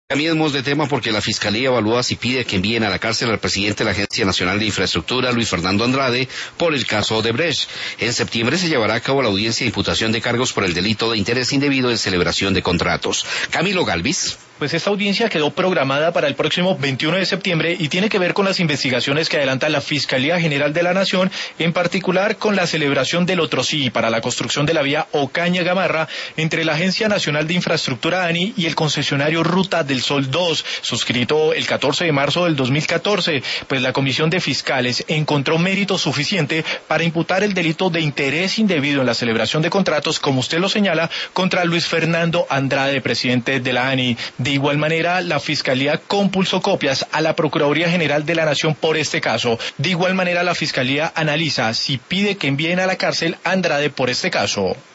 Cambiemos de tema porque la Fiscalía evalúa si pide que envíen a la cárcel al presidente de la Agencia Nacional de Infraestructura, Luis Fernando Andrade, por el caso Odebrecht. En septiembre se llevará a cabo la audiencia de imputación de cargos por el delito de interés indebido en celebración de contratos. Camilo Galvis. Pues esta audiencia quedó programada para el próximo 21 de septiembre y tiene que ver con las investigaciones que adelanta la Fiscalía General de la Nación, en particular con la celebración del Otrosí para la construcción de la vía Ocaña-Gamarra entre la Agencia Nacional de Infraestructura ANI y el concesionario Ruta del Sol 2, suscrito el 14 de marzo del 2014. Pues la Comisión de Fiscales encontró mérito suficiente para imputar el delito de interés indebido en la celebración de contratos, como usted lo señala, contra Luis Fernando Andrade, presidente de la ANI. De igual manera, la Fiscalía compulsó copias a la Procuraduría General de la Nación por este caso. De igual manera, la Fiscalía analiza si pide que envíen a la cárcel a Andrade por este caso.